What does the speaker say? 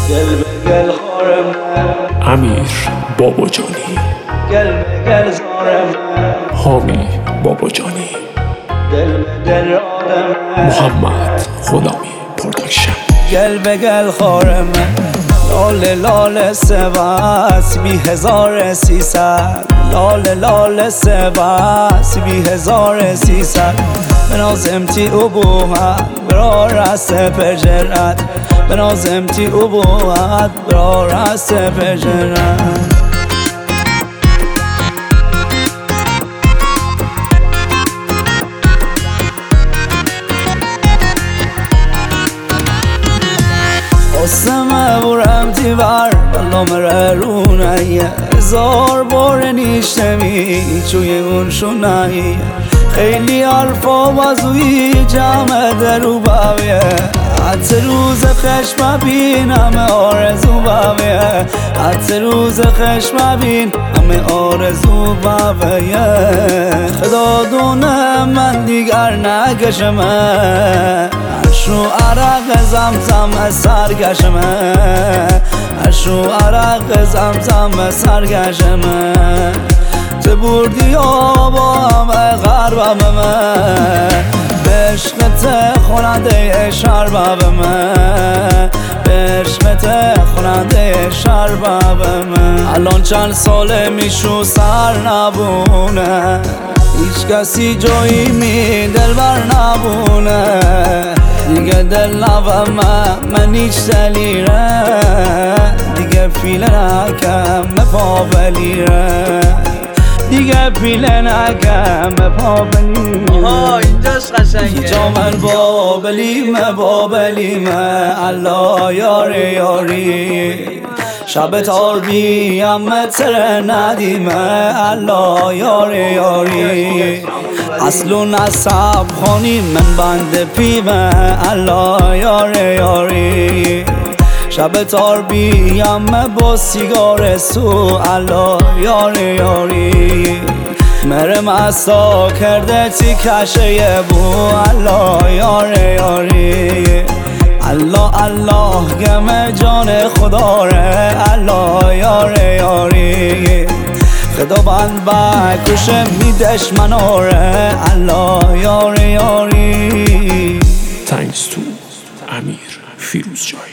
گل به گل خار من، امیر باباجانی، گل به گل زار من، حامی باباجانی، دل به دل راد من، محمد غلامی پروداکشن. گل به گل خار من، لاله لاله سباس 2300 لاله لاله سباس 2300 بنازمتی ابوحت برا رست پجرت بنازمتی ابوحت برا رست پجرت قسمه برم تیبر بلا مره رونایه 1000 بار نیشتمی چوی اون شونایه خیلی حرفا بازوی جمع درو باویه حتی روز خشم بین همه آرزو باویه حتی روز خشم بین همه آرزو باویه خدا دونه من دیگر نکشمه اشو عرق زمزم سرگشمه اشو عرق زمزم سرگشمه تو بردی آبام غربم من به عشقت خوننده شربم من به عشقت خوننده شربم من الان چند ساله میشو سر نبونه هیچ کسی جایی می دل بر نبونه دیگه دل نبم من هیچ دلیره دیگه پیله نکم پا بلیره دیگه پیله نکم پا بلیره اینجاش قشنگه جا من بابلیم الله یاری یاری شب تار بیم تر ندیم الله یاری یاری اصلو نصب خانی من بند پیمه الله یاری یاری شب تار بیم با سیگار سو الله یاری یاری مرم اسا کرده تی کشه بو الله یاری یاری الله الله گم جان خدا ره الله یاری یاری خدا بند بکشه می دشمناره الله یاری یاری Thanks to امیر فیروزجانی.